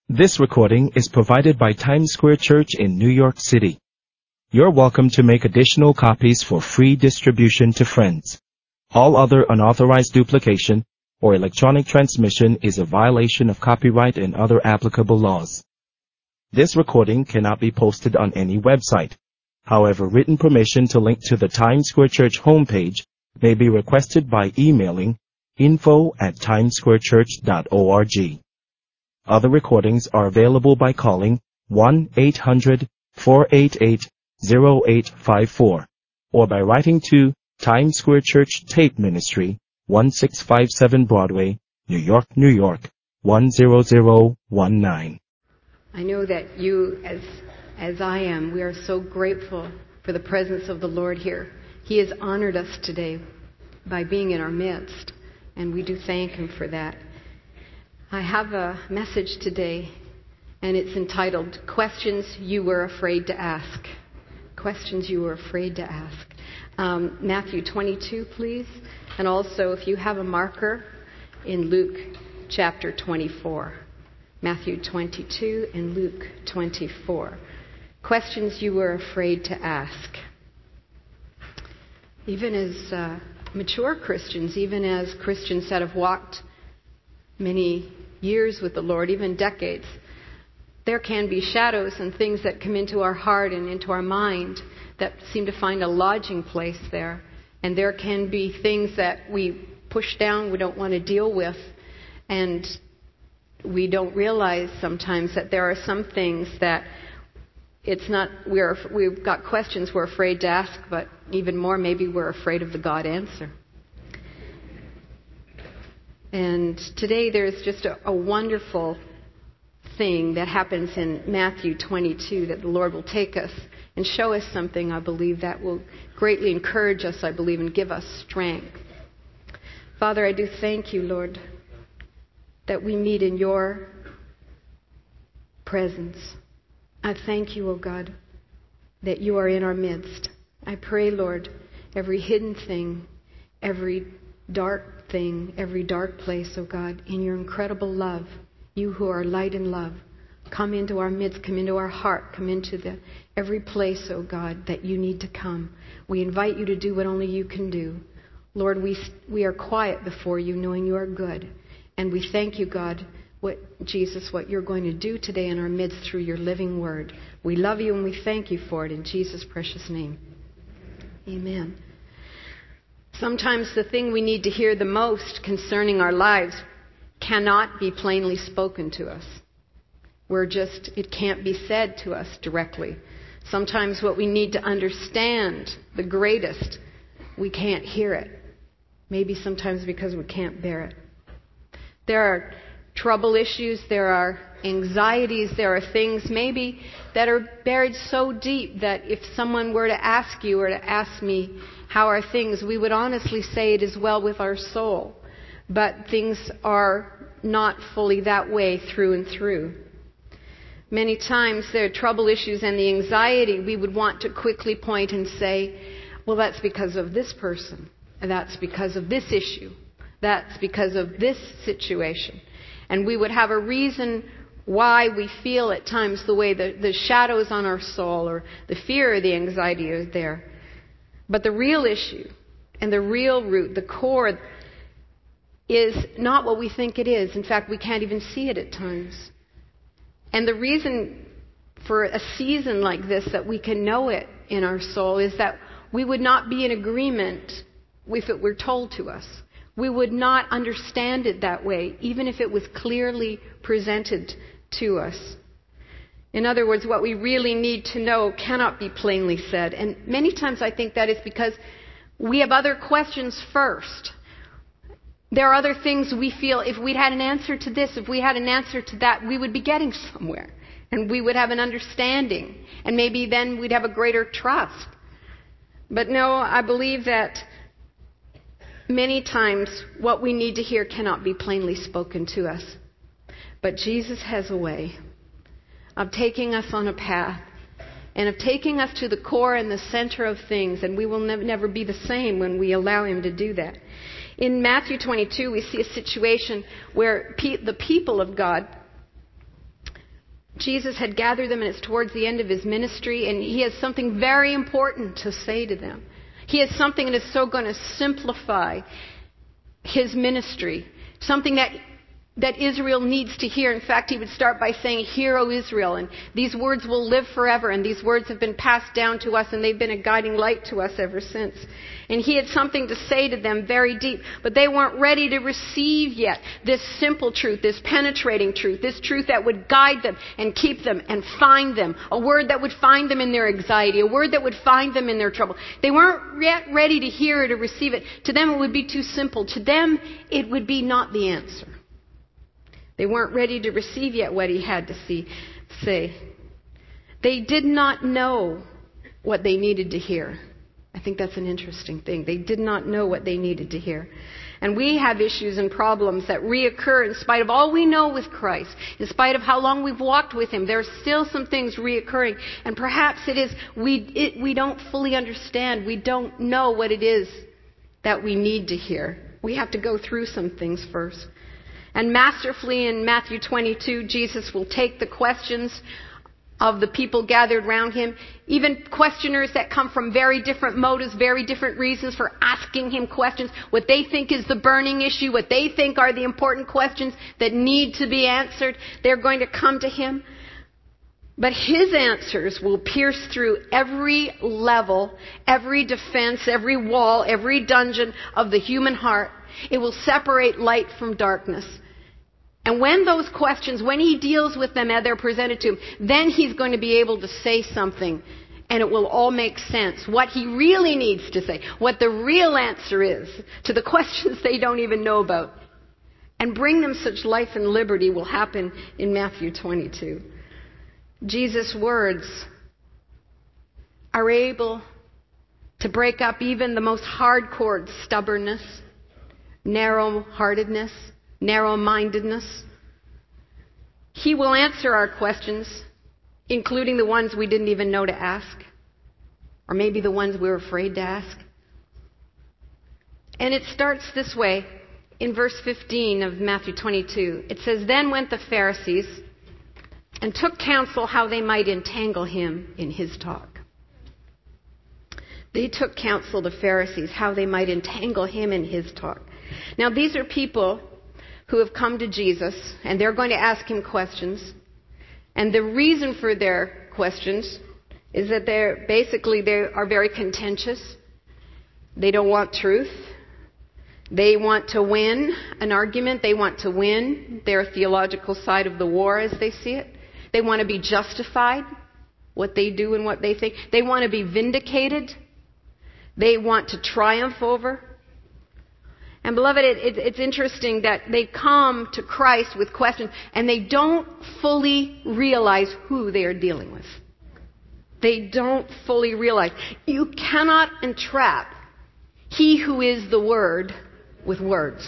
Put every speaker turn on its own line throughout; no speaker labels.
This recording is provided by Times Square Church in New York City. You're welcome to make additional copies for free distribution to friends. All other unauthorized duplication or electronic transmission is a violation of copyright and other applicable laws. This recording cannot be posted on any website. However, written permission to link to the Times Square Church homepage may be requested by emailing info@timessquarechurch.org. Other recordings are available by calling 1-800-488-0854 or by writing to Times Square Church Tape Ministry, 1657 Broadway, New York, New York, 10019.
I know that you, as I am, we are so grateful for the presence of the Lord here. He has honored us today by being in our midst, and we do thank Him for that. I have a message today, and it's entitled, Questions You Were Afraid to Ask. Questions You Were Afraid to Ask. Matthew 22, please. And also, if you have a marker, in Luke chapter 24. Matthew 22 and Luke 24. Questions you were afraid to ask. Even as mature Christians, even as Christians that have walked many years with the Lord, even decades, there can be shadows and things that come into our heart and into our mind that seem to find a lodging place there. And there can be things that we push down, we don't want to deal with. And we don't realize sometimes that there are some things that we've got questions we're afraid to ask, but even more, maybe we're afraid of the God answer. And today there's just a wonderful thing that happens in Matthew 22 that the Lord will take us and show us something, I believe, that will greatly encourage us, I believe, and give us strength. Father, I do thank you, Lord, that we meet in your presence. I thank you, O God, that you are in our midst. I pray, Lord, every hidden thing, every dark thing, every dark place, O God, in your incredible love, you who are light and love, come into our midst, come into our heart, come into every place, O God, that you need to come. We invite you to do what only you can do. Lord, we are quiet before you, knowing you are good. And we thank you, God, what you're going to do today in our midst through your living word. We love you and we thank you for it in Jesus' precious name. Amen. Sometimes the thing we need to hear the most concerning our lives cannot be plainly spoken to us. It can't be said to us directly. Sometimes what we need to understand, the greatest, we can't hear it. Maybe sometimes because we can't bear it. There are trouble issues, there are anxieties, there are things maybe that are buried so deep that if someone were to ask you or to ask me, how are things, we would honestly say it is well with our soul. But things are not fully that way through and through. Many times there are trouble issues and the anxiety, we would want to quickly point and say, well, that's because of this person, and that's because of this issue. That's because of this situation. And we would have a reason why we feel at times the way the shadows on our soul or the fear or the anxiety are there. But the real issue and the real root, the core, is not what we think it is. In fact, we can't even see it at times. And the reason for a season like this that we can know it in our soul is that we would not be in agreement if it were told to us. We would not understand it that way, even if it was clearly presented to us. In other words, what we really need to know cannot be plainly said. And many times I think that is because we have other questions first. There are other things we feel if we'd had an answer to this, if we had an answer to that, we would be getting somewhere. And we would have an understanding. And maybe then we'd have a greater trust. But no, I believe that many times what we need to hear cannot be plainly spoken to us. But Jesus has a way of taking us on a path and of taking us to the core and the center of things, and we will never be the same when we allow Him to do that. In Matthew 22, we see a situation where the people of God Jesus had gathered them, and it's towards the end of his ministry, and he has something very important to say to them. He has something that is so going to simplify his ministry, something that Israel needs to hear. In fact, he would start by saying, "Hear, O Israel," and these words will live forever, and these words have been passed down to us, and they've been a guiding light to us ever since. And he had something to say to them very deep, but they weren't ready to receive yet this simple truth, this penetrating truth, this truth that would guide them and keep them and find them, a word that would find them in their anxiety, a word that would find them in their trouble. They weren't yet ready to hear it or receive it. To them, it would be too simple. To them, it would be not the answer. They weren't ready to receive yet what he had to say. They did not know what they needed to hear. I think that's an interesting thing. They did not know what they needed to hear. And we have issues and problems that reoccur in spite of all we know with Christ, in spite of how long we've walked with him. There are still some things reoccurring. And perhaps it is we don't fully understand. We don't know what it is that we need to hear. We have to go through some things first. And masterfully in Matthew 22, Jesus will take the questions of the people gathered around him, even questioners that come from very different motives, very different reasons for asking him questions, what they think is the burning issue, what they think are the important questions that need to be answered. They're going to come to him. But his answers will pierce through every level, every defense, every wall, every dungeon of the human heart. It will separate light from darkness. And when those questions, when he deals with them as they're presented to him, then he's going to be able to say something, and it will all make sense. What he really needs to say, what the real answer is to the questions they don't even know about, and bring them such life and liberty will happen in Matthew 22. Jesus' words are able to break up even the most hardcore stubbornness, narrow-heartedness, narrow-mindedness. He will answer our questions, including the ones we didn't even know to ask, or maybe the ones we were afraid to ask. And it starts this way in verse 15 of Matthew 22. It says, "Then went the Pharisees and took counsel how they might entangle him in his talk." They took counsel, the Pharisees, how they might entangle him in his talk. Now, these are people who have come to Jesus, and they're going to ask him questions. And the reason for their questions is that they are very contentious. They don't want truth. They want to win an argument. They want to win their theological side of the war as they see it. They want to be justified, what they do and what they think. They want to be vindicated. They want to triumph over. And beloved, it's interesting that they come to Christ with questions and they don't fully realize who they are dealing with. They don't fully realize. You cannot entrap he who is the Word with words.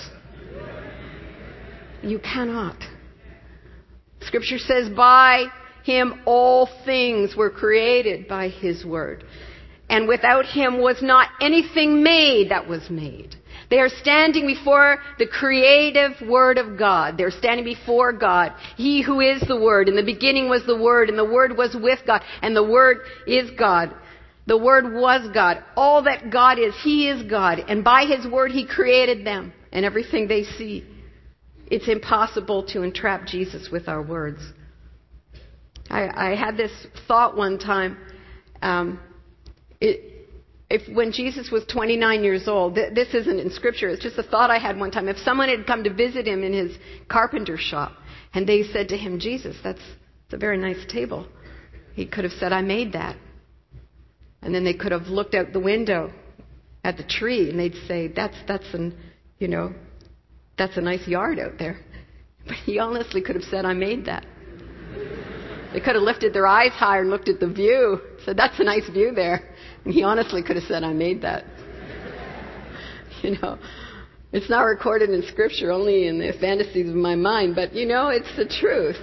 You cannot. Scripture says, by him all things were created by his word. And without him was not anything made that was made. They are standing before the creative Word of God. They're standing before God. He who is the Word. In the beginning was the Word, and the Word was with God, and the Word is God. The Word was God. All that God is, He is God. And by His Word, He created them and everything they see. It's impossible to entrap Jesus with our words. I had this thought one time. When Jesus was 29 years old, this isn't in Scripture, it's just a thought I had one time. If someone had come to visit him in his carpenter shop and they said to him, Jesus, that's a very nice table, he could have said, I made that. And then they could have looked out the window at the tree and they'd say, that's a nice yard out there. But he honestly could have said, I made that. They could have lifted their eyes higher and looked at the view, said, that's a nice view there. And he honestly could have said, I made that. It's not recorded in Scripture, only in the fantasies of my mind, but it's the truth.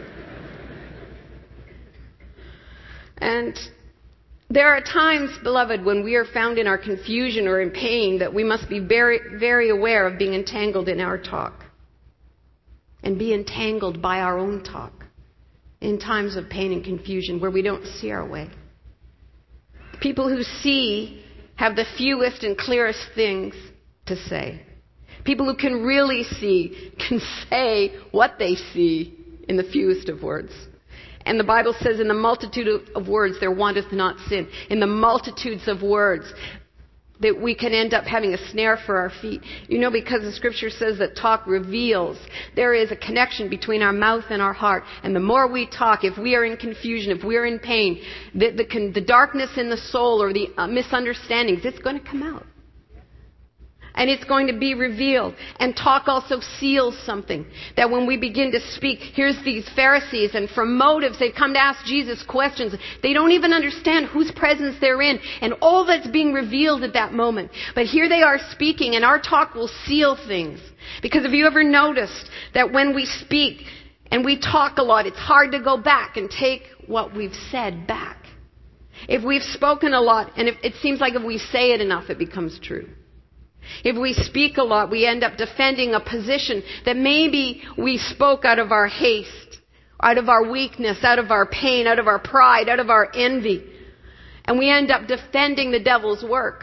And there are times, beloved, when we are found in our confusion or in pain that we must be very, very aware of being entangled in our talk. And be entangled by our own talk. in times of pain and confusion where we don't see our way. People who see have the fewest and clearest things to say. People who can really see can say what they see in the fewest of words. And the Bible says, in the multitude of words there wanteth not sin. In the multitudes of words that we can end up having a snare for our feet. You know, because the Scripture says that talk reveals. There is a connection between our mouth and our heart. And the more we talk, if we are in confusion, if we're in pain, the darkness in the soul or the misunderstandings, it's going to come out. And it's going to be revealed. And talk also seals something. That when we begin to speak, here's these Pharisees, and for motives, they've come to ask Jesus questions. They don't even understand whose presence they're in and all that's being revealed at that moment. But here they are speaking, and our talk will seal things. Because have you ever noticed that when we speak and we talk a lot, it's hard to go back and take what we've said back. If we've spoken a lot, and it seems like if we say it enough, it becomes true. If we speak a lot, we end up defending a position that maybe we spoke out of our haste, out of our weakness, out of our pain, out of our pride, out of our envy. And we end up defending the devil's work.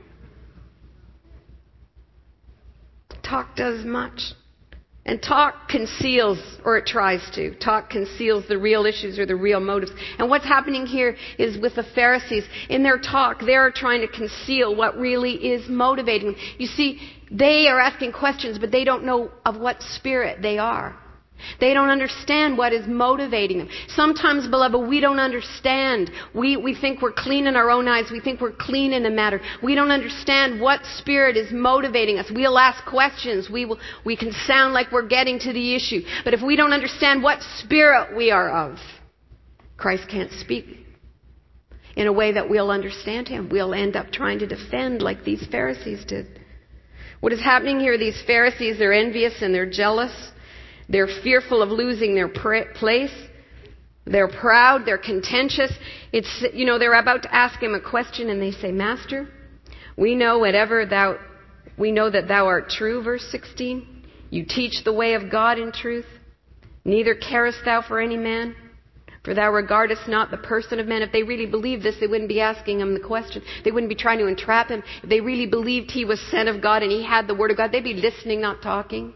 Talk does much. And talk conceals, or it tries to. Talk conceals the real issues or the real motives. And what's happening here is with the Pharisees. In their talk, they're trying to conceal what really is motivating them. You see, they are asking questions, but they don't know of what spirit they are. They don't understand what is motivating them. Sometimes, beloved, we don't understand. We think we're clean in our own eyes. We think we're clean in a matter. We don't understand what spirit is motivating us. We'll ask questions. We can sound like we're getting to the issue. But if we don't understand what spirit we are of, Christ can't speak in a way that we'll understand Him. We'll end up trying to defend like these Pharisees did. What is happening here, these Pharisees, they're envious and they're jealous. They're fearful of losing their place. They're proud. They're contentious. They're about to ask Him a question and they say, Master, we know that Thou art true, verse 16. You teach the way of God in truth. Neither carest Thou for any man, for Thou regardest not the person of man. If they really believed this, they wouldn't be asking Him the question. They wouldn't be trying to entrap Him. If they really believed He was sent of God and He had the Word of God, they'd be listening, not talking.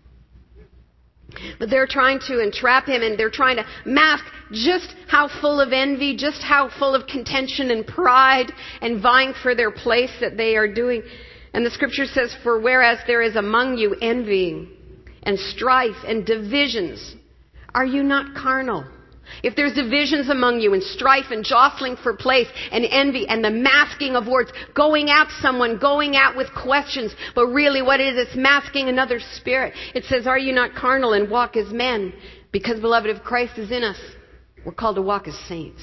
But they're trying to entrap Him, and they're trying to mask just how full of envy, just how full of contention and pride and vying for their place that they are doing. And the Scripture says, for whereas there is among you envying and strife and divisions, are you not carnal? If there's divisions among you and strife and jostling for place and envy and the masking of words, going at someone, going at with questions, but really what it is, it's masking another spirit. It says, are you not carnal and walk as men? Because, beloved, if Christ is in us, we're called to walk as saints.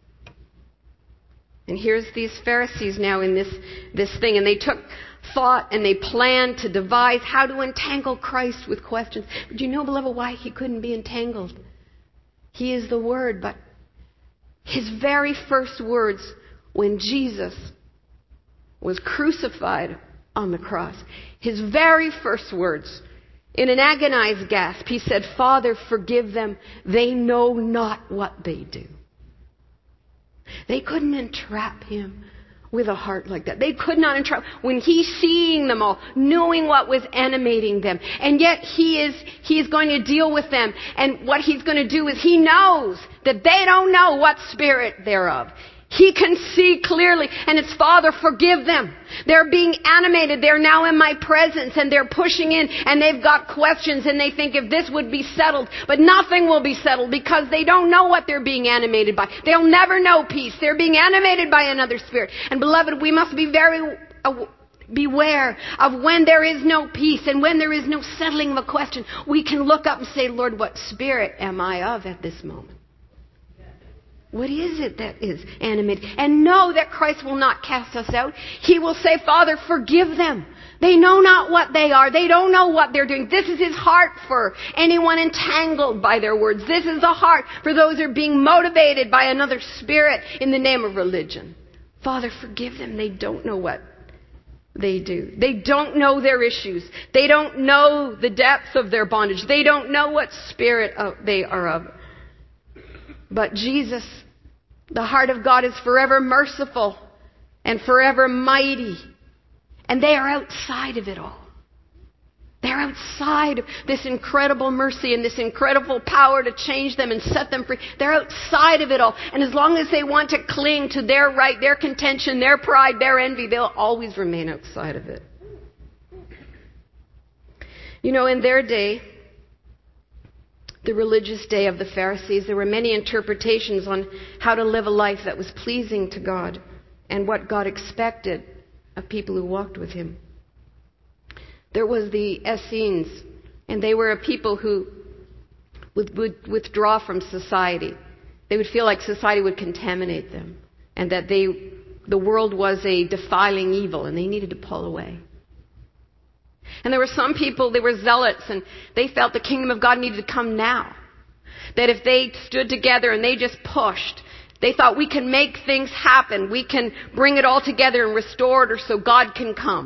And here's these Pharisees now in this thing, and they took thought and they planned to devise how to entangle Christ with questions. But do you know, beloved, why He couldn't be entangled? He is the Word, but His very first words when Jesus was crucified on the cross, His very first words, in an agonized gasp, He said, Father, forgive them. They know not what they do. They couldn't entrap Him with a heart like that. They could not entrap. When He's seeing them all, knowing what was animating them, and yet He is going to deal with them. And what He's going to do is He knows that they don't know what spirit they're of. He can see clearly, and it's, Father, forgive them. They're being animated. They're now in my presence, and they're pushing in, and they've got questions, and they think if this would be settled, but nothing will be settled because they don't know what they're being animated by. They'll never know peace. They're being animated by another spirit. And beloved, we must be very beware of when there is no peace and when there is no settling of a question. We can look up and say, Lord, what spirit am I of at this moment? What is it that is animated? And know that Christ will not cast us out. He will say, Father, forgive them. They know not what they are. They don't know what they're doing. This is His heart for anyone entangled by their words. This is the heart for those who are being motivated by another spirit in the name of religion. Father, forgive them. They don't know what they do. They don't know their issues. They don't know the depth of their bondage. They don't know what spirit they are of. But Jesus, the heart of God, is forever merciful and forever mighty. And they are outside of it all. They're outside of this incredible mercy and this incredible power to change them and set them free. They're outside of it all. And as long as they want to cling to their right, their contention, their pride, their envy, they'll always remain outside of it. You know, in their day, the religious day of the Pharisees, there were many interpretations on how to live a life that was pleasing to God and what God expected of people who walked with Him. There was the Essenes, and they were a people who would withdraw from society. They would feel like society would contaminate them, and that the world was a defiling evil, and they needed to pull away. And there were some people, they were zealots, and they felt the kingdom of God needed to come now. That if they stood together and they just pushed, they thought we can make things happen. We can bring it all together and restore it, or so God can come.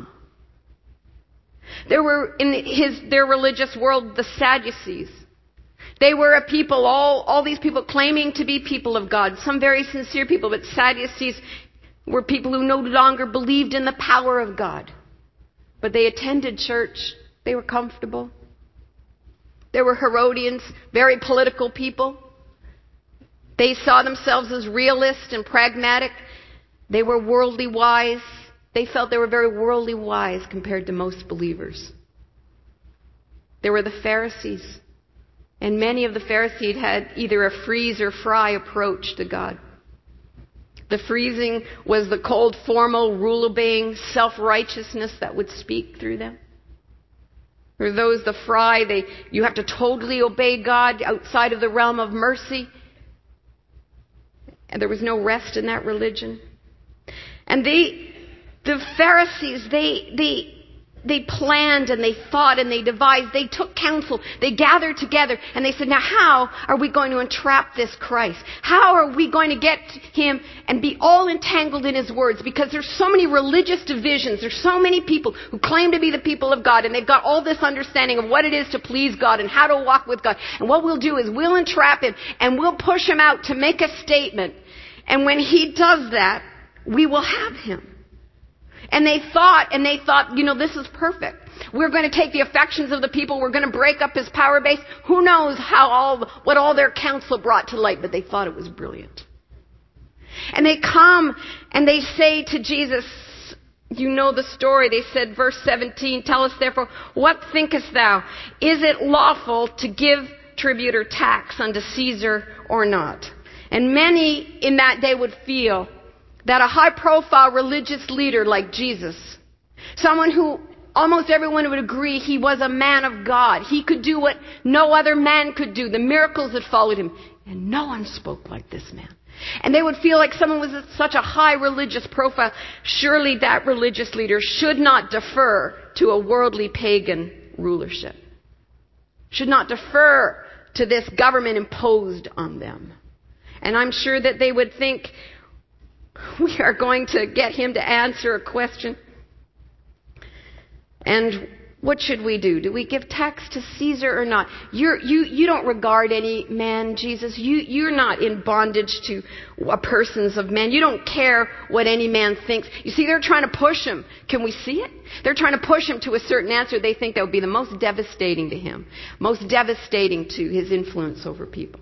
There were in their religious world the Sadducees. They were a people, all these people claiming to be people of God, some very sincere people, but Sadducees were people who no longer believed in the power of God. But they attended church. They were comfortable. There were Herodians, very political people. They saw themselves as realist and pragmatic. They were worldly wise. They felt they were very worldly wise compared to most believers. There were the Pharisees. And many of the Pharisees had either a freeze or fry approach to God. The freezing was the cold, formal, rule-obeying self-righteousness that would speak through them. For those, the fry, you have to totally obey God outside of the realm of mercy. And there was no rest in that religion. And the Pharisees, they planned and they thought and they devised. They took counsel. They gathered together and they said, now how are we going to entrap this Christ? How are we going to get Him and be all entangled in His words? Because there's so many religious divisions. There's so many people who claim to be the people of God, and they've got all this understanding of what it is to please God and how to walk with God. And what we'll do is we'll entrap Him and we'll push Him out to make a statement. And when He does that, we will have Him. And they thought, this is perfect. We're going to take the affections of the people. We're going to break up His power base. Who knows what all their counsel brought to light, but they thought it was brilliant. And they come and they say to Jesus, you know the story. They said, verse 17, tell us therefore, what thinkest thou? Is it lawful to give tribute or tax unto Caesar or not? And many in that day would feel that a high-profile religious leader like Jesus, someone who almost everyone would agree he was a man of God, he could do what no other man could do, the miracles that followed him, and no one spoke like this man. And they would feel like someone was such a high religious profile, surely that religious leader should not defer to a worldly pagan rulership, should not defer to this government imposed on them. And I'm sure that they would think, we are going to get him to answer a question. And what should we do? Do we give tax to Caesar or not? You don't regard any man, Jesus. You're not in bondage to persons of men. You don't care what any man thinks. You see, they're trying to push him. Can we see it? They're trying to push him to a certain answer they think that would be the most devastating to him, most devastating to his influence over people.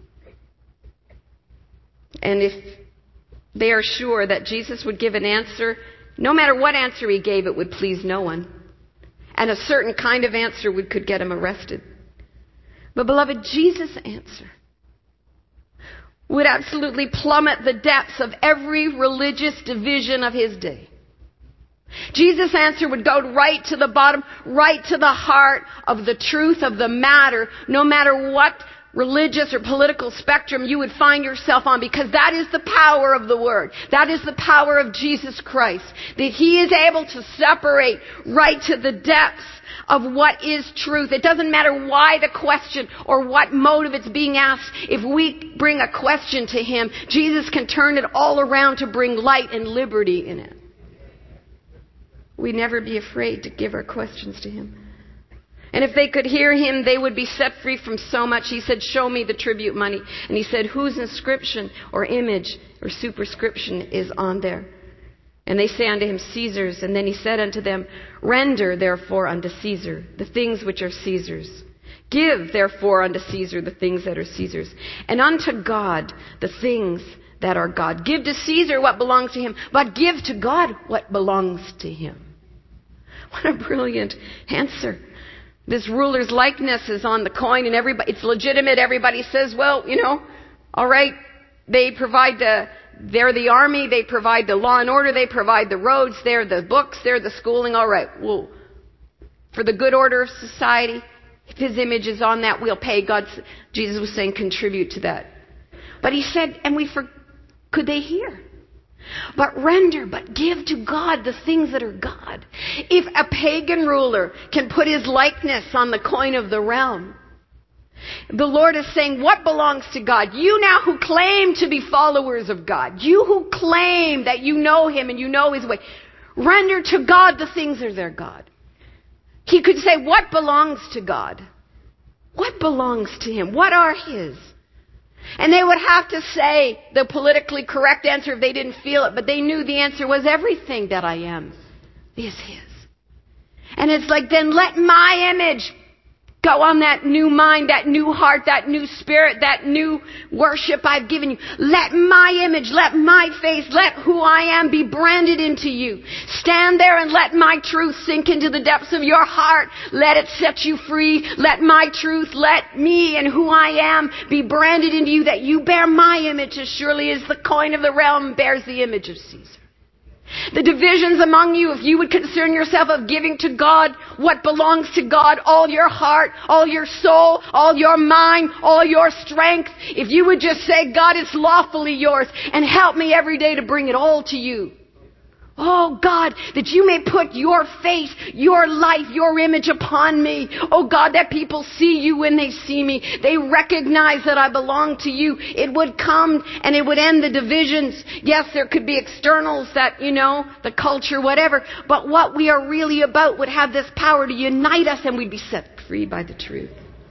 And if they are sure that Jesus would give an answer, no matter what answer He gave, it would please no one. And a certain kind of answer could get Him arrested. But beloved, Jesus' answer would absolutely plummet the depths of every religious division of His day. Jesus' answer would go right to the bottom, right to the heart of the truth of the matter, no matter what religious or political spectrum you would find yourself on, because that is the power of the Word. That is the power of Jesus Christ. That He is able to separate right to the depths of what is truth. It doesn't matter why the question or what motive it's being asked. If we bring a question to Him, Jesus can turn it all around to bring light and liberty in it. We never be afraid to give our questions to Him. And if they could hear him, they would be set free from so much. He said, show me the tribute money. And he said, whose inscription or image or superscription is on there? And they say unto him, Caesar's. And then he said unto them, render therefore unto Caesar the things which are Caesar's. Give therefore unto Caesar the things that are Caesar's. And unto God the things that are God. Give to Caesar what belongs to him, but give to God what belongs to him. What a brilliant answer. This ruler's likeness is on the coin and it's legitimate. Everybody says, well, all right, they're the army, they provide the law and order, they provide the roads, they're the books, they're the schooling. All right, well, for the good order of society, if his image is on that, we'll pay. Jesus was saying, contribute to that. But he said, could they hear? But give to God the things that are God. If a pagan ruler can put his likeness on the coin of the realm, the Lord is saying, what belongs to God? You now who claim to be followers of God, you who claim that you know him and you know his way, render to God the things that are their God. He could say, what belongs to God? What belongs to him? What are his? And they would have to say the politically correct answer if they didn't feel it, but they knew the answer was everything that I am is his. And it's like, then let my image go on that new mind, that new heart, that new spirit, that new worship I've given you. Let my image, let my face, let who I am be branded into you. Stand there and let my truth sink into the depths of your heart. Let it set you free. Let my truth, let me and who I am be branded into you, that you bear my image as surely as the coin of the realm bears the image of Caesar. The divisions among you, if you would concern yourself of giving to God what belongs to God, all your heart, all your soul, all your mind, all your strength, if you would just say, God, it's lawfully yours, and help me every day to bring it all to you. Oh God, that you may put your face, your life, your image upon me. Oh God, that people see you when they see me. They recognize that I belong to you. It would come and it would end the divisions. Yes, there could be externals that, the culture, whatever. But what we are really about would have this power to unite us and we'd be set free by the truth.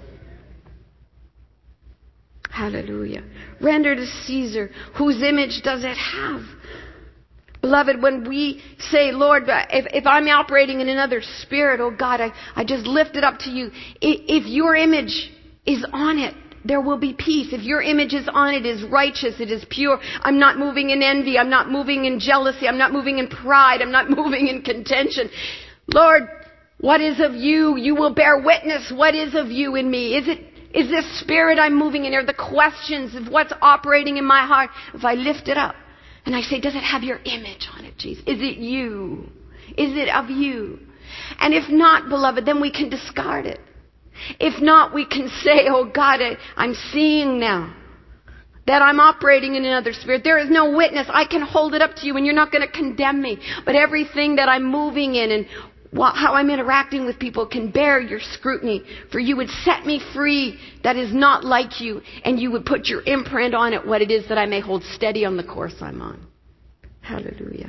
Hallelujah. Render to Caesar, whose image does it have? Beloved, when we say, Lord, if I'm operating in another spirit, oh God, I just lift it up to you. If your image is on it, there will be peace. If your image is on it, is righteous, it is pure. I'm not moving in envy. I'm not moving in jealousy. I'm not moving in pride. I'm not moving in contention. Lord, what is of you? You will bear witness. What is of you in me? Is this spirit I'm moving in? Are the questions of what's operating in my heart? If I lift it up, and I say, does it have your image on it, Jesus? Is it you? Is it of you? And if not, beloved, then we can discard it. If not, we can say, oh God, I'm seeing now that I'm operating in another spirit. There is no witness. I can hold it up to you and you're not going to condemn me. But everything that I'm moving in and how I'm interacting with people can bear your scrutiny. For you would set me free that is not like you, and you would put your imprint on it, what it is that I may hold steady on the course I'm on. Hallelujah.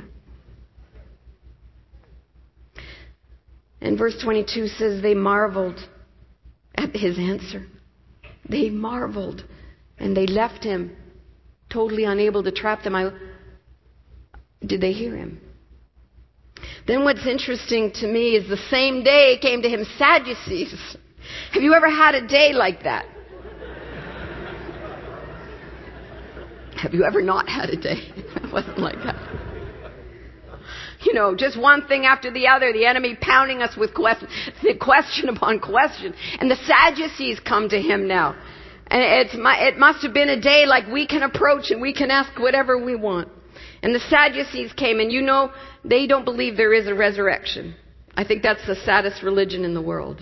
And verse 22 says they marveled at his answer. They marveled, and they left him totally unable to trap them. Did they hear him? Then what's interesting to me is the same day came to him Sadducees. Have you ever had a day like that? Have you ever not had a day that wasn't like that? Just one thing after the other, the enemy pounding us with question upon question. And the Sadducees come to him now. And it must have been a day like we can approach and we can ask whatever we want. And the Sadducees came, and they don't believe there is a resurrection. I think that's the saddest religion in the world.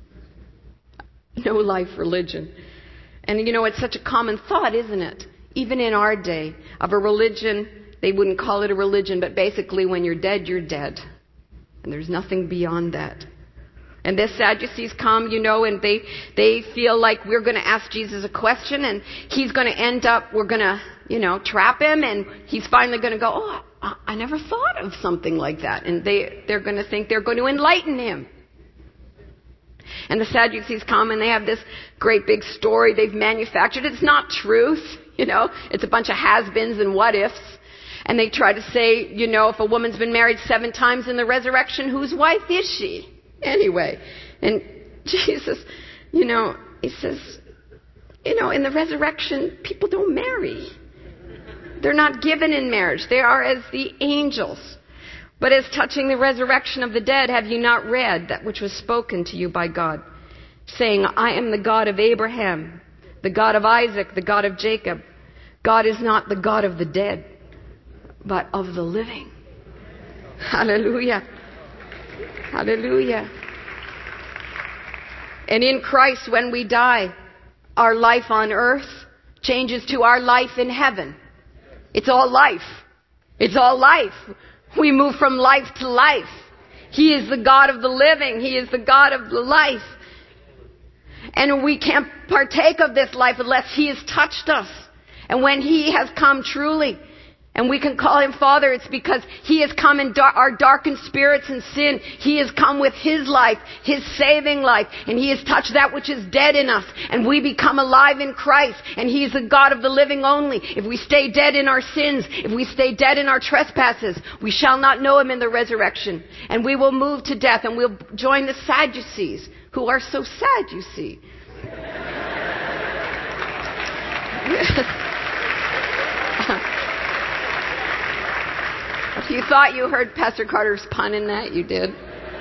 No life religion. And it's such a common thought, isn't it? Even in our day, of a religion, they wouldn't call it a religion, but basically when you're dead, you're dead. And there's nothing beyond that. And the Sadducees come, and they feel like we're going to ask Jesus a question, and he's going to end up, we're going to, trap him, and he's finally going to go, oh, I never thought of something like that. And they're going to think they're going to enlighten him. And the Sadducees come and they have this great big story they've manufactured. It's not truth, It's a bunch of has-beens and what-ifs. And they try to say, if a woman's been married 7 times in the resurrection, whose wife is she? Anyway. And Jesus, he says, in the resurrection, people don't marry. They're not given in marriage. They are as the angels. But as touching the resurrection of the dead, have you not read that which was spoken to you by God, saying, I am the God of Abraham, the God of Isaac, the God of Jacob. God is not the God of the dead, but of the living. Hallelujah. Hallelujah. And in Christ, when we die, our life on earth changes to our life in heaven. It's all life. It's all life. We move from life to life. He is the God of the living. He is the God of the life. And we can't partake of this life unless He has touched us. And when He has come truly, and we can call Him Father, it's because He has come in our darkened spirits and sin. He has come with His life, His saving life, and He has touched that which is dead in us, and we become alive in Christ, and He is the God of the living only. If we stay dead in our sins, if we stay dead in our trespasses, we shall not know Him in the resurrection, and we will move to death, and we'll join the Sadducees, who are so sad, you see. If you thought you heard Pastor Carter's pun in that, you did.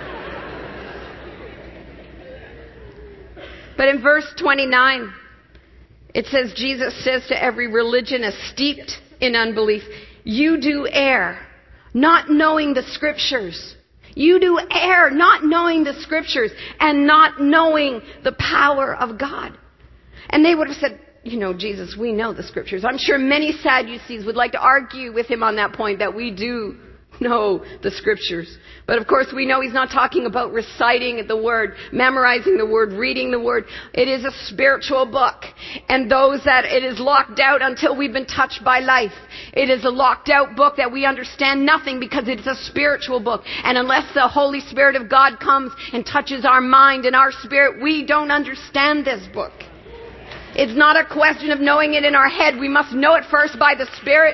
But in verse 29, it says, Jesus says to every religionist steeped in unbelief, you do err, not knowing the Scriptures. You do err, not knowing the Scriptures and not knowing the power of God. And they would have said, Jesus, we know the Scriptures. I'm sure many Sadducees would like to argue with him on that point, that we do know the Scriptures. But of course we know he's not talking about reciting the Word, memorizing the Word, reading the Word. It is a spiritual book. And those that it is locked out until we've been touched by life. It is a locked out book that we understand nothing because it's a spiritual book. And unless the Holy Spirit of God comes and touches our mind and our spirit, we don't understand this book. It's not a question of knowing it in our head. We must know it first by the Spirit.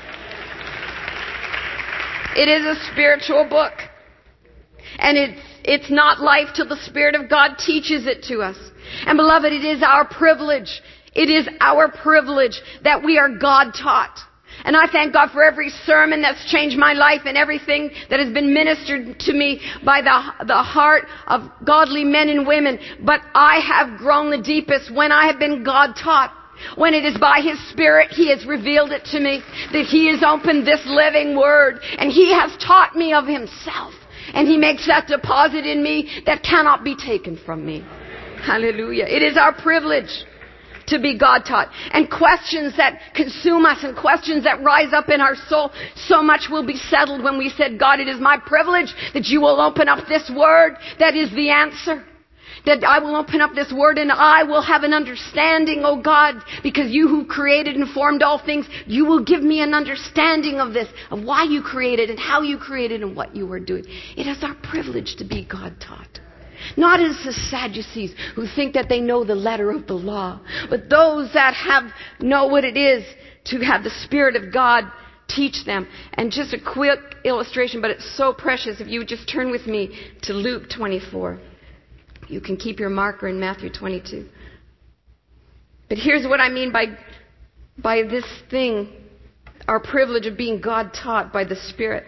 It is a spiritual book. And it's not life till the Spirit of God teaches it to us. And beloved, it is our privilege. It is our privilege that we are God taught. And I thank God for every sermon that's changed my life and everything that has been ministered to me by the heart of godly men and women. But I have grown the deepest when I have been God taught. When it is by His Spirit He has revealed it to me. That He has opened this living Word. And He has taught me of Himself. And He makes that deposit in me that cannot be taken from me. Hallelujah. It is our privilege to be God taught. And questions that consume us and questions that rise up in our soul, so much will be settled when we said, God, it is my privilege that you will open up this Word that is the answer. That I will open up this Word and I will have an understanding, oh God, because you who created and formed all things, you will give me an understanding of this, of why you created and how you created and what you were doing. It is our privilege to be God taught. Not as the Sadducees who think that they know the letter of the law, but those that know what it is to have the Spirit of God teach them. And just a quick illustration, but it's so precious. If you would just turn with me to Luke 24. You can keep your marker in Matthew 22. But here's what I mean by this thing, our privilege of being God taught by the Spirit.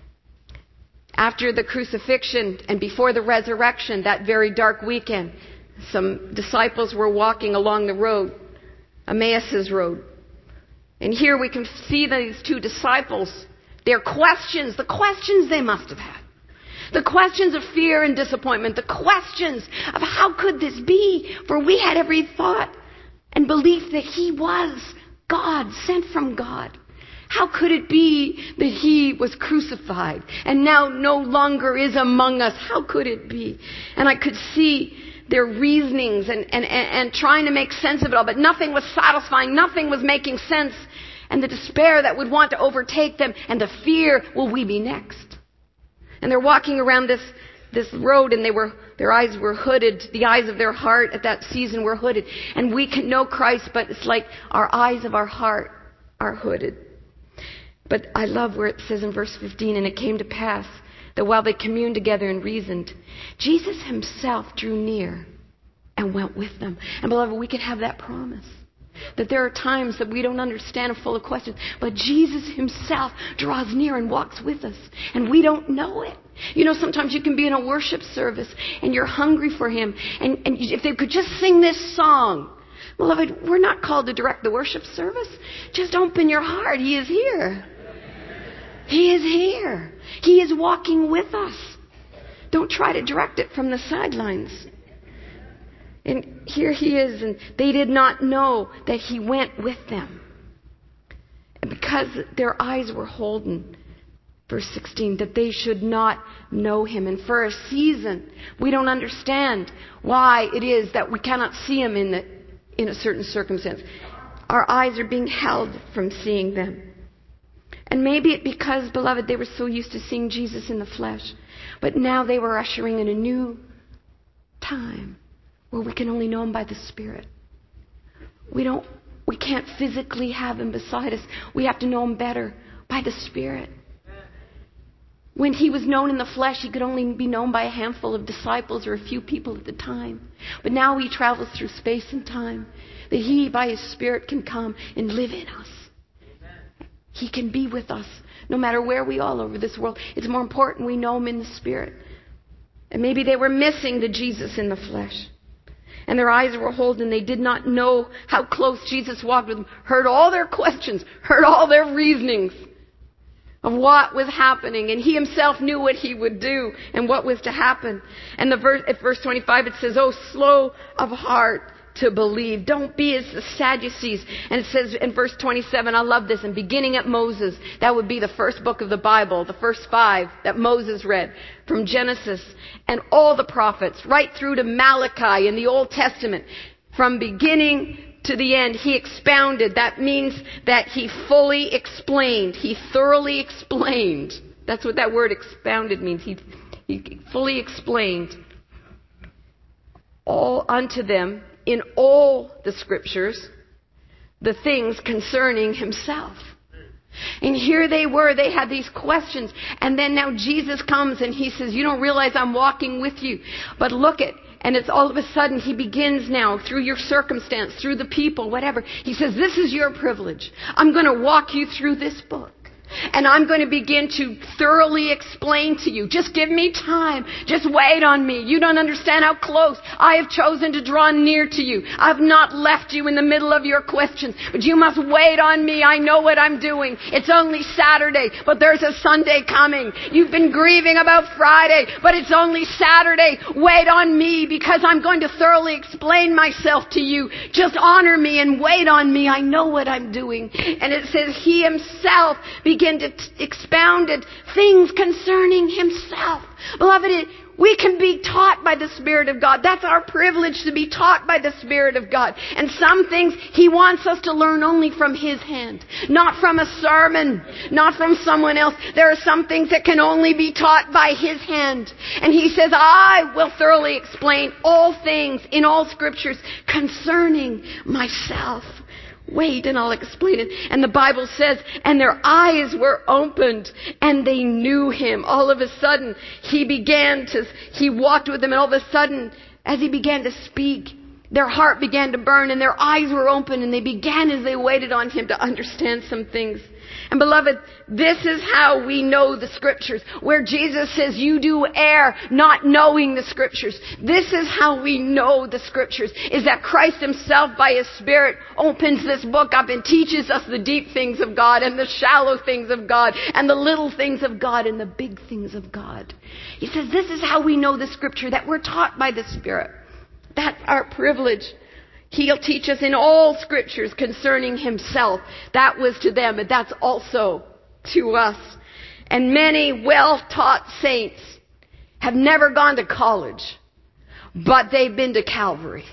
After the crucifixion and before the resurrection, that very dark weekend, some disciples were walking along the road, Emmaus's road. And here we can see these two disciples, their questions, the questions they must have had. The questions of fear and disappointment. The questions of how could this be? For we had every thought and belief that He was God, sent from God. How could it be that He was crucified and now no longer is among us? How could it be? And I could see their reasonings and trying to make sense of it all. But nothing was satisfying. Nothing was making sense. And the despair that would want to overtake them and the fear, will we be next? And they're walking around this road, and their eyes were hooded. The eyes of their heart at that season were hooded. And we can know Christ, but it's like our eyes of our heart are hooded. But I love where it says in verse 15, and it came to pass that while they communed together and reasoned, Jesus himself drew near and went with them. And beloved, we can have that promise. That there are times that we don't understand and full of questions, but Jesus himself draws near and walks with us, and we don't know it. You know, sometimes you can be in a worship service and you're hungry for him, and if they could just sing this song. Beloved, we're not called to direct the worship service. Just open your heart. He is here. He is here. He is walking with us. Don't try to direct it from the sidelines. And here he is, and they did not know that he went with them. And because their eyes were holden, verse 16, that they should not know him. And for a season, we don't understand why it is that we cannot see him in a certain circumstance. Our eyes are being held from seeing them. And maybe it because, beloved, they were so used to seeing Jesus in the flesh. But now they were ushering in a new time where we can only know him by the Spirit. We can't physically have him beside us. We have to know him better by the Spirit. When he was known in the flesh, he could only be known by a handful of disciples or a few people at the time. But now he travels through space and time, that he, by his Spirit, can come and live in us. He can be with us no matter where we are all over this world. It's more important we know him in the Spirit. And maybe they were missing the Jesus in the flesh. And their eyes were holden. They did not know how close Jesus walked with them. Heard all their questions. Heard all their reasonings of what was happening. And he himself knew what he would do and what was to happen. And at verse 25 it says, "Oh, slow of heart to believe." Don't be as the Sadducees. And it says in verse 27, I love this, and beginning at Moses, that would be the first book of the Bible, the first 5 that Moses read, from Genesis and all the prophets, right through to Malachi in the Old Testament, from beginning to the end, he expounded. That means that he fully explained. He thoroughly explained. That's what that word expounded means. He fully explained all unto them in all the scriptures the things concerning himself. And here they were, they had these questions, and then now Jesus comes and he says, you don't realize I'm walking with you, but look at, and it's all of a sudden he begins now through your circumstance, through the people, whatever. He says, this is your privilege. I'm going to walk you through this book. And I'm going to begin to thoroughly explain to you. Just give me time. Just wait on me. You don't understand how close I have chosen to draw near to you. I've not left you in the middle of your questions. But you must wait on me. I know what I'm doing. It's only Saturday, but there's a Sunday coming. You've been grieving about Friday, but it's only Saturday. Wait on me because I'm going to thoroughly explain myself to you. Just honor me and wait on me. I know what I'm doing. And it says he himself began to expounded things concerning himself. Beloved, we can be taught by the Spirit of God. That's our privilege, to be taught by the Spirit of God. And some things he wants us to learn only from his hand. Not from a sermon. Not from someone else. There are some things that can only be taught by his hand. And he says, I will thoroughly explain all things in all scriptures concerning myself. Wait, and I'll explain it. And the Bible says, and their eyes were opened, and they knew him. All of a sudden, he walked with them, and all of a sudden, as he began to speak, their heart began to burn, and their eyes were open, and they began, as they waited on him, to understand some things. And beloved, this is how we know the scriptures. Where Jesus says, you do err not knowing the scriptures. This is how we know the scriptures. Is that Christ himself by his Spirit opens this book up and teaches us the deep things of God and the shallow things of God and the little things of God and the big things of God. He says this is how we know the scripture, that we're taught by the Spirit. That's our privilege. He'll teach us in all scriptures concerning himself. That was to them, and that's also to us. And many well-taught saints have never gone to college, but they've been to Calvary.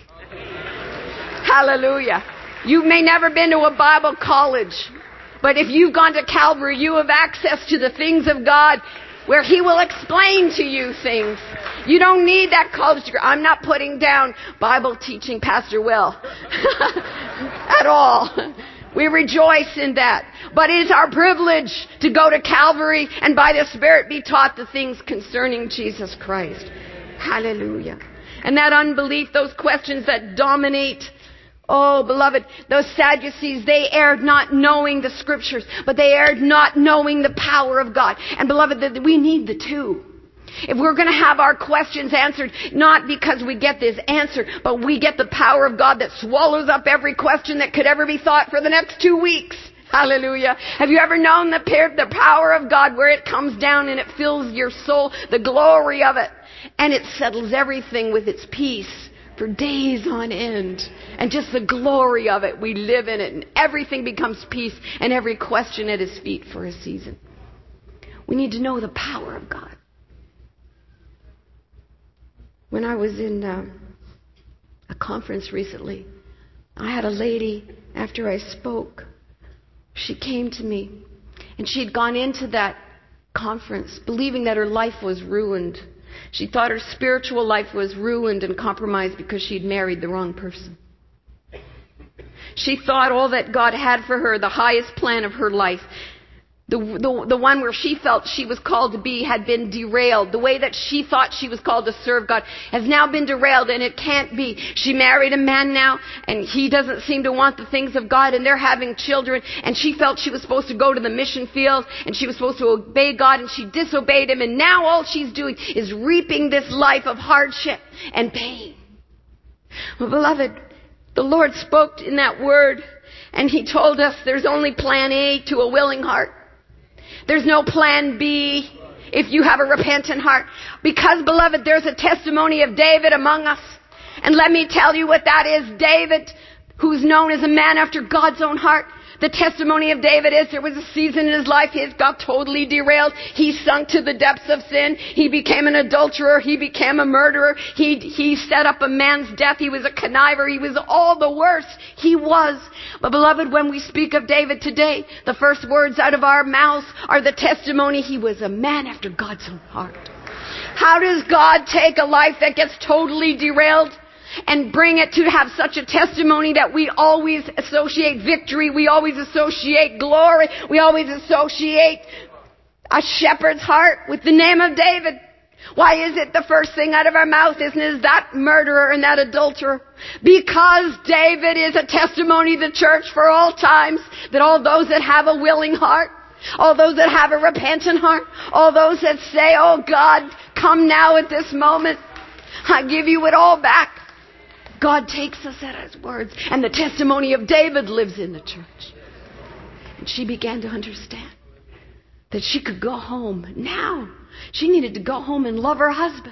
Hallelujah. You may never been to a Bible college, but if you've gone to Calvary, you have access to the things of God where He will explain to you things. You don't need that college degree. I'm not putting down Bible teaching Pastor Will at all. We rejoice in that. But it is our privilege to go to Calvary and by the Spirit be taught the things concerning Jesus Christ. Hallelujah. And that unbelief, those questions that dominate. Oh, beloved, those Sadducees, they erred not knowing the Scriptures, but they erred not knowing the power of God. And beloved, we need the two. If we're going to have our questions answered, not because we get this answer, but we get the power of God that swallows up every question that could ever be thought for the next 2 weeks. Hallelujah. Have you ever known the power of God where it comes down and it fills your soul, the glory of it, and it settles everything with its peace for days on end. And just the glory of it, we live in it, and everything becomes peace, and every question at His feet for a season. We need to know the power of God. When I was in a conference recently, I had a lady, after I spoke, she came to me, and she had gone into that conference believing that her life was ruined. She thought her spiritual life was ruined and compromised because she'd married the wrong person. She thought all that God had for her, the highest plan of her life, the one where she felt she was called to be, had been derailed. The way that she thought she was called to serve God has now been derailed, and it can't be. She married a man now, and he doesn't seem to want the things of God, and they're having children, and she felt she was supposed to go to the mission field, and she was supposed to obey God, and she disobeyed Him, and now all she's doing is reaping this life of hardship and pain. Well, beloved, the Lord spoke in that word, and He told us there's only plan A to a willing heart. There's no plan B if you have a repentant heart. Because, beloved, there's a testimony of David among us. And let me tell you what that is. David, who's known as a man after God's own heart. The testimony of David is there was a season in his life he got totally derailed. He sunk to the depths of sin. He became an adulterer. He became a murderer. He set up a man's death. He was a conniver. He was all the worst. He was. But beloved, when we speak of David today, the first words out of our mouths are the testimony. He was a man after God's own heart. How does God take a life that gets totally derailed and bring it to have such a testimony that we always associate victory, we always associate glory, we always associate a shepherd's heart with the name of David? Why is it the first thing out of our mouth is that murderer and that adulterer? Because David is a testimony to the church for all times, that all those that have a willing heart, all those that have a repentant heart, all those that say, oh God, come now at this moment, I give you it all back. God takes us at His words. And the testimony of David lives in the church. And she began to understand that she could go home now. She needed to go home and love her husband.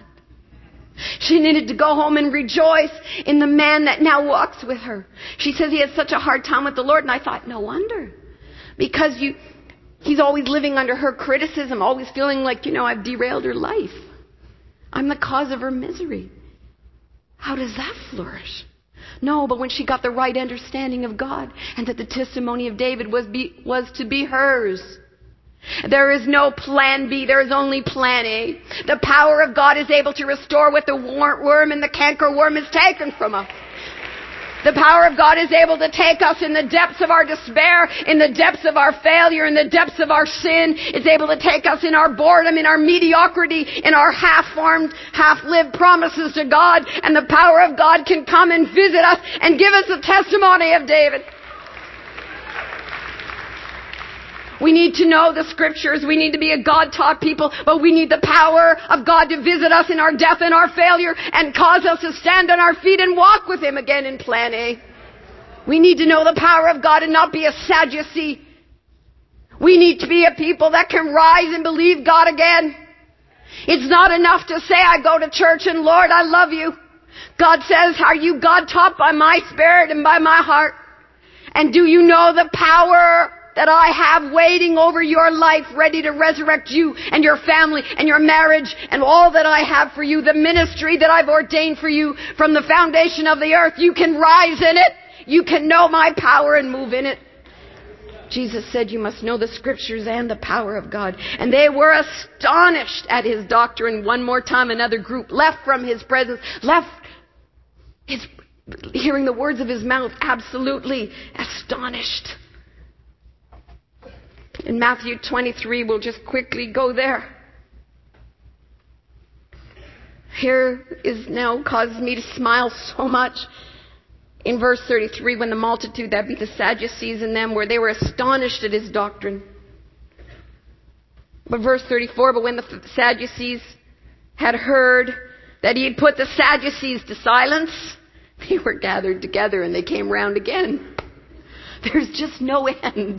She needed to go home and rejoice in the man that now walks with her. She says he has such a hard time with the Lord. And I thought, no wonder. Because he's always living under her criticism, always feeling like, I've derailed her life. I'm the cause of her misery. How does that flourish? No, but when she got the right understanding of God and that the testimony of David was to be hers. There is no plan B. There is only plan A. The power of God is able to restore what the worm and the cankerworm has taken from us. The power of God is able to take us in the depths of our despair, in the depths of our failure, in the depths of our sin. It's able to take us in our boredom, in our mediocrity, in our half-formed, half-lived promises to God. And the power of God can come and visit us and give us the testimony of David. We need to know the Scriptures. We need to be a God-taught people, but we need the power of God to visit us in our death and our failure and cause us to stand on our feet and walk with Him again in plan A. We need to know the power of God and not be a Sadducee. We need to be a people that can rise and believe God again. It's not enough to say, I go to church and Lord, I love you. God says, are you God-taught by my Spirit and by my heart? And do you know the power that I have waiting over your life, ready to resurrect you and your family and your marriage and all that I have for you, the ministry that I've ordained for you from the foundation of the earth? You can rise in it. You can know my power and move in it. Jesus said, you must know the Scriptures and the power of God. And they were astonished at his doctrine. One more time, another group left from his presence, hearing the words of his mouth, absolutely astonished. In Matthew 23, we'll just quickly go there. Here is now causes me to smile so much. In verse 33, when the multitude, that be the Sadducees and them, where they were astonished at his doctrine. But verse 34, but when the Sadducees had heard that he had put the Sadducees to silence, they were gathered together and they came round again. There's just no end.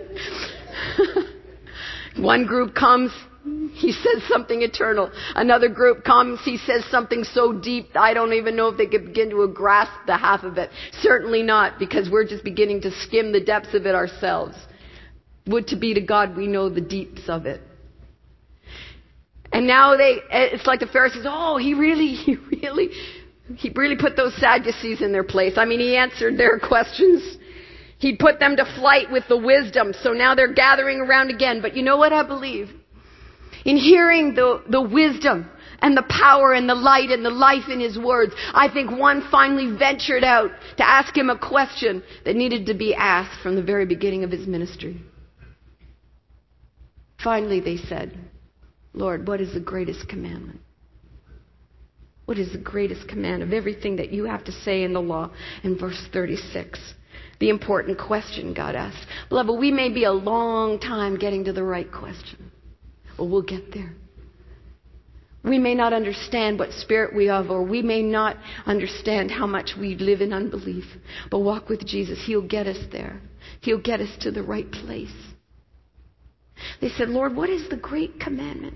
One group comes, he says something eternal. Another group comes, he says something so deep, I don't even know if they could begin to grasp the half of it. Certainly not, because we're just beginning to skim the depths of it ourselves. Would to be to God we know the deeps of it. And now it's like the Pharisees, he really put those Sadducees in their place. I mean, he answered their questions. He put them to flight with the wisdom. So now they're gathering around again. But you know what I believe? In hearing the wisdom and the power and the light and the life in his words, I think one finally ventured out to ask him a question that needed to be asked from the very beginning of his ministry. Finally they said, Lord, what is the greatest commandment? What is the greatest command of everything that you have to say in the law? In verse 36, the important question God asked. Beloved, we may be a long time getting to the right question. Well, we'll get there. We may not understand what spirit we have, or we may not understand how much we live in unbelief. But walk with Jesus. He'll get us there. He'll get us to the right place. They said, Lord, what is the great commandment?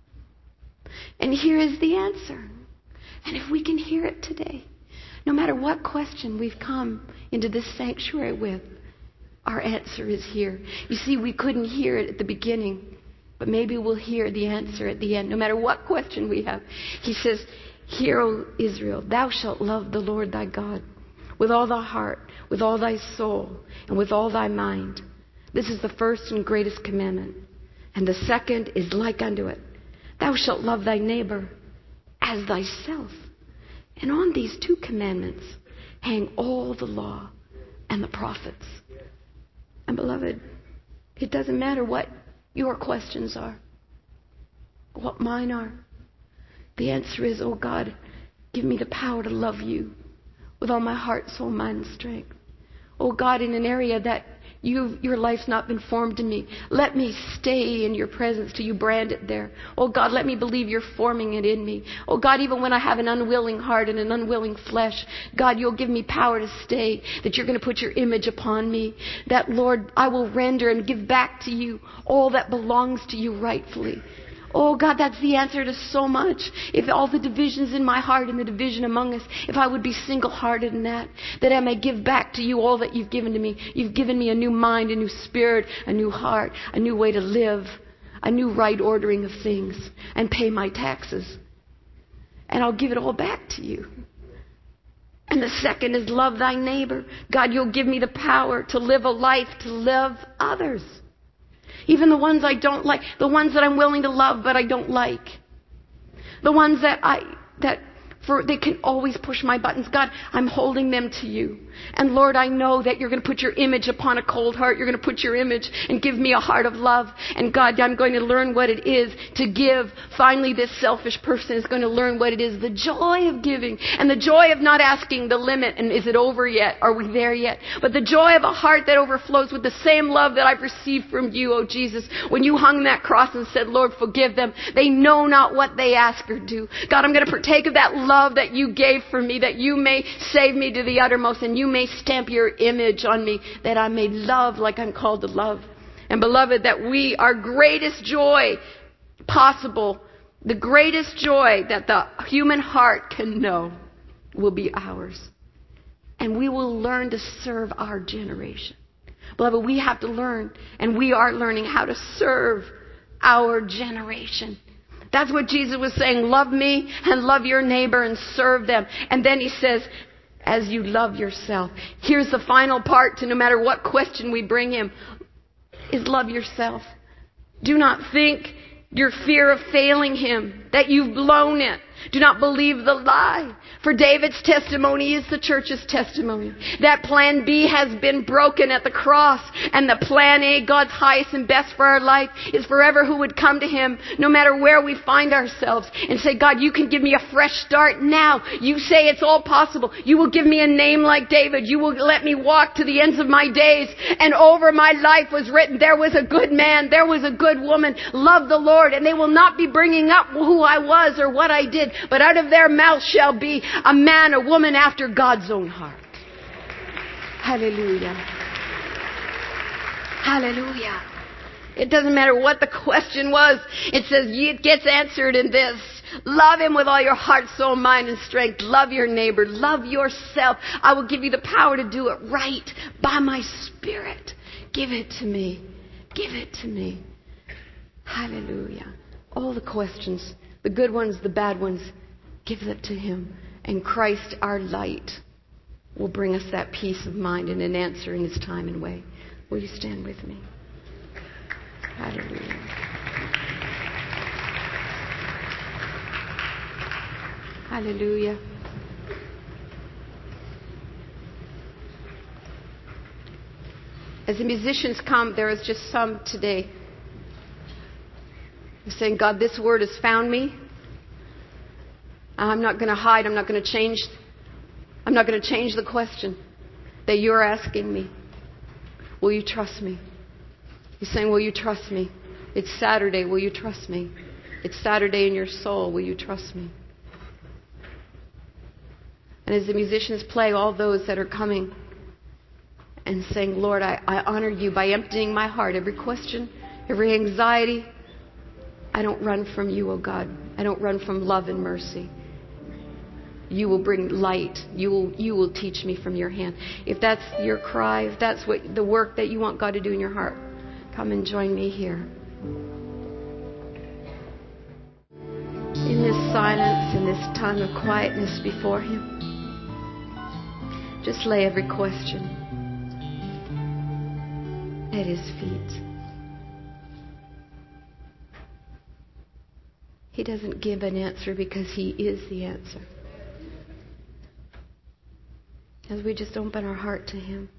And here is the answer. And if we can hear it today, no matter what question we've come into this sanctuary with, our answer is here. You see, we couldn't hear it at the beginning, but maybe we'll hear the answer at the end, no matter what question we have. He says, Hear, O Israel, thou shalt love the Lord thy God with all thy heart, with all thy soul, and with all thy mind. This is the first and greatest commandment. And the second is like unto it. Thou shalt love thy neighbor as thyself. And on these two commandments hang all the law and the prophets. And beloved, it doesn't matter what your questions are, what mine are. The answer is, oh God, give me the power to love you with all my heart, soul, mind, and strength. Oh God, in an area that your life's not been formed in me, let me stay in your presence till you brand it there. Oh God, let me believe you're forming it in me. Oh God, even when I have an unwilling heart and an unwilling flesh, God, you'll give me power to stay, that you're going to put your image upon me, that Lord, I will render and give back to you all that belongs to you rightfully. Oh God, that's the answer to so much. If all the divisions in my heart and the division among us, if I would be single-hearted in that I may give back to you all that you've given to me. You've given me a new mind, a new spirit, a new heart, a new way to live, a new right ordering of things, and pay my taxes. And I'll give it all back to you. And the second is love thy neighbor. God, you'll give me the power to live a life, to love others. Even the ones I don't like. The ones that I'm willing to love but I don't like. The ones they can always push my buttons. God, I'm holding them to you. And Lord, I know that you're going to put your image upon a cold heart. You're going to put your image and give me a heart of love. And God, I'm going to learn what it is to give. Finally, this selfish person is going to learn what it is, the joy of giving. And the joy of not asking the limit, and is it over yet? Are we there yet? But the joy of a heart that overflows with the same love that I've received from you, oh Jesus. When you hung that cross and said, Lord, forgive them. They know not what they ask or do. God, I'm going to partake of that love that you gave for me, that you may save me to the uttermost, and you may stamp your image on me, that I may love like I'm called to love. And beloved, that our greatest joy possible, the greatest joy that the human heart can know, will be ours. And we will learn to serve our generation. Beloved, we have to learn, and we are learning how to serve our generation. That's what Jesus was saying. Love me and love your neighbor and serve them. And then he says, as you love yourself. Here's the final part to no matter what question we bring him. is love yourself. Do not think your fear of failing Him, that you've blown it. Do not believe the lie. For David's testimony is the church's testimony. That plan B has been broken at the cross. And the plan A, God's highest and best for our life, is forever who would come to Him, no matter where we find ourselves, and say, God, you can give me a fresh start now. You say it's all possible. You will give me a name like David. You will let me walk to the ends of my days. And over my life was written, there was a good man, there was a good woman, love the Lord, and they will not be bringing up who I was or what I did, but out of their mouth shall be a man or woman after God's own heart. Hallelujah. Hallelujah. It doesn't matter what the question was. It says it gets answered in this. Love Him with all your heart, soul, mind, and strength. Love your neighbor. Love yourself. I will give you the power to do it right by my Spirit. Give it to me. Give it to me. Hallelujah. All the questions, the good ones, the bad ones, give it to Him. And Christ, our light, will bring us that peace of mind and an answer in His time and way. Will you stand with me? Hallelujah. Hallelujah. As the musicians come, there is just some today. You're saying, God, this word has found me. I'm not going to hide. I'm not going to change. I'm not going to change the question that you're asking me. Will you trust me? You're saying, will you trust me? It's Saturday. Will you trust me? It's Saturday in your soul. Will you trust me? And as the musicians play, all those that are coming and saying, Lord, I honor you by emptying my heart. Every question, every anxiety. I don't run from you, oh God. I don't run from love and mercy. You will bring light. You will teach me from your hand. If that's your cry, if that's what the work that you want God to do in your heart, come and join me here. In this silence, in this time of quietness before Him, just lay every question at His feet. He doesn't give an answer because He is the answer. As we just open our heart to Him,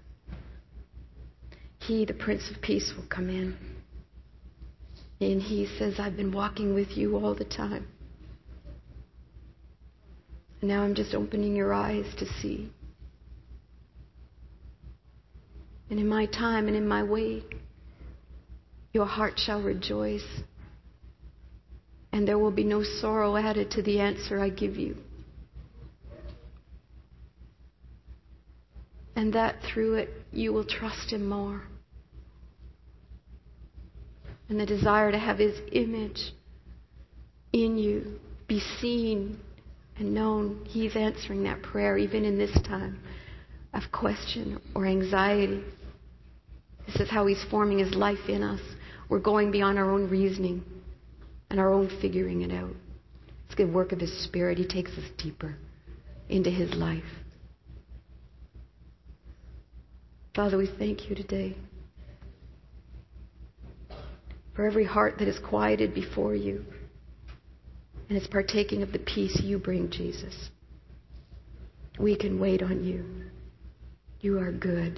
He, the Prince of Peace, will come in. And He says, I've been walking with you all the time. And now I'm just opening your eyes to see. And in my time and in my way, your heart shall rejoice. And there will be no sorrow added to the answer I give you. And that through it, you will trust Him more. And the desire to have His image in you be seen and known. He's answering that prayer even in this time of question or anxiety. This is how He's forming His life in us. We're going beyond our own reasoning and our own figuring it out. It's the work of His Spirit. He takes us deeper into His life. Father, we thank you today for every heart that is quieted before you and is partaking of the peace you bring, Jesus. We can wait on you. You are good.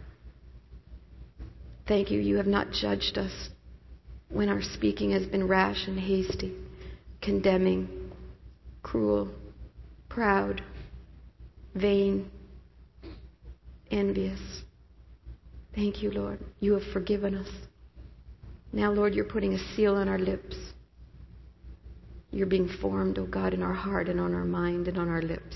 Thank you. You have not judged us when our speaking has been rash and hasty, condemning, cruel, proud, vain, envious. Thank you, Lord. You have forgiven us. Now, Lord, you're putting a seal on our lips. You're being formed, oh God, in our heart and on our mind and on our lips.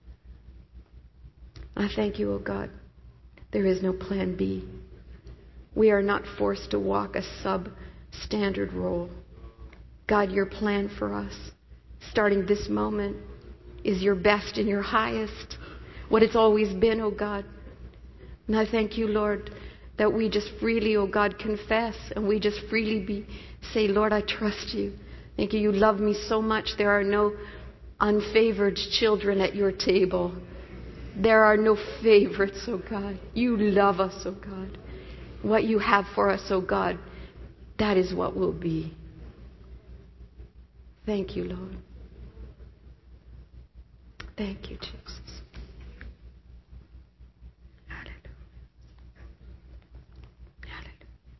I thank you, oh God. There is no plan B. We are not forced to walk a substandard role. God, your plan for us, starting this moment, is your best and your highest. What it's always been, oh God. And I thank you, Lord, that we just freely, oh God, confess and we just freely say, Lord, I trust you. Thank you. You love me so much. There are no unfavored children at your table. There are no favorites, oh God. You love us, oh God. What you have for us, oh God, that is what will be. Thank you, Lord. Thank you, Jesus. Hallelujah. Hallelujah.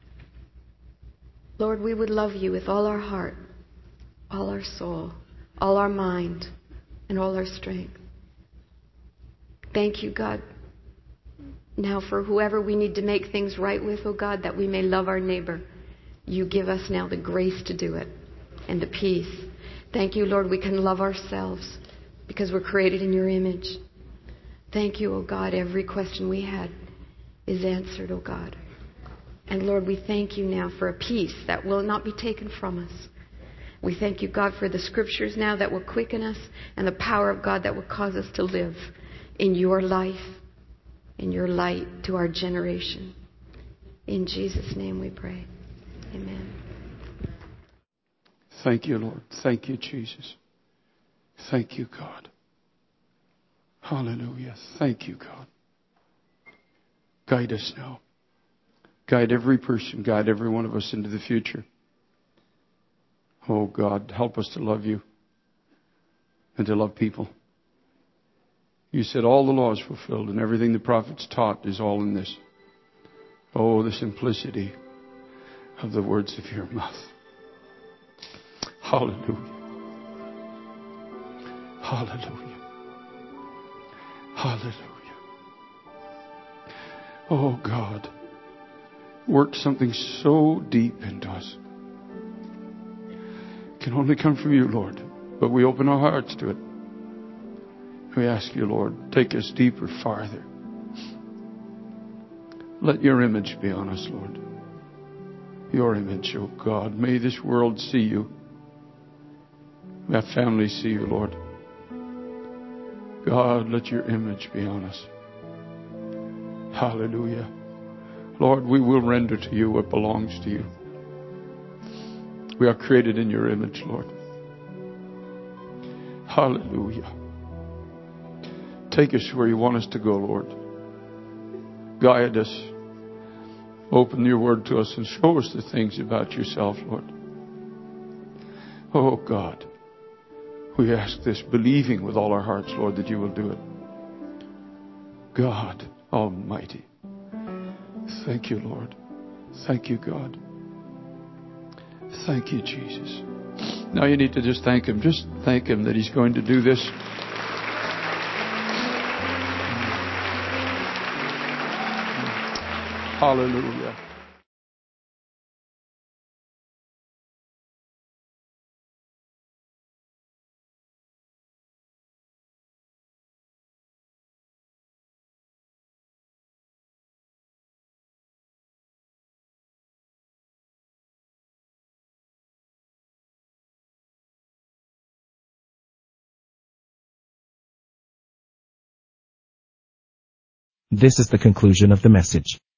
Lord, we would love you with all our heart, all our soul, all our mind, and all our strength. Thank you, God, now for whoever we need to make things right with, oh God, that we may love our neighbor. You give us now the grace to do it and the peace. Thank you, Lord, we can love ourselves because we're created in your image. Thank you, oh God, every question we had is answered, oh God. And Lord, we thank you now for a peace that will not be taken from us. We thank you, God, for the scriptures now that will quicken us and the power of God that will cause us to live in your life, in your light to our generation. In Jesus' name we pray. Amen.
Thank you, Lord. Thank you, Jesus. Thank you, God. Hallelujah. Thank you, God. Guide us now. Guide every person. Guide every one of us into the future. Oh, God, help us to love you and to love people. You said all the law is fulfilled and everything the prophets taught is all in this. Oh, the simplicity of the words of your mouth. Hallelujah. Hallelujah. Hallelujah. Oh, God, work something so deep into us. It can only come from you, Lord. But we open our hearts to it. We ask you, Lord, take us deeper, farther. Let your image be on us, Lord. Your image, oh God. May this world see you. May our families see you, Lord. God, let your image be on us. Hallelujah. Lord, we will render to you what belongs to you. We are created in your image, Lord. Hallelujah. Take us where you want us to go, Lord. Guide us. Open your word to us and show us the things about yourself, Lord. Oh, God. We ask this, believing with all our hearts, Lord, that you will do it. God Almighty. Thank you, Lord. Thank you, God. Thank you, Jesus. Now you need to just thank him. Just thank him that he's going to do this. Hallelujah.
This is the conclusion of the message.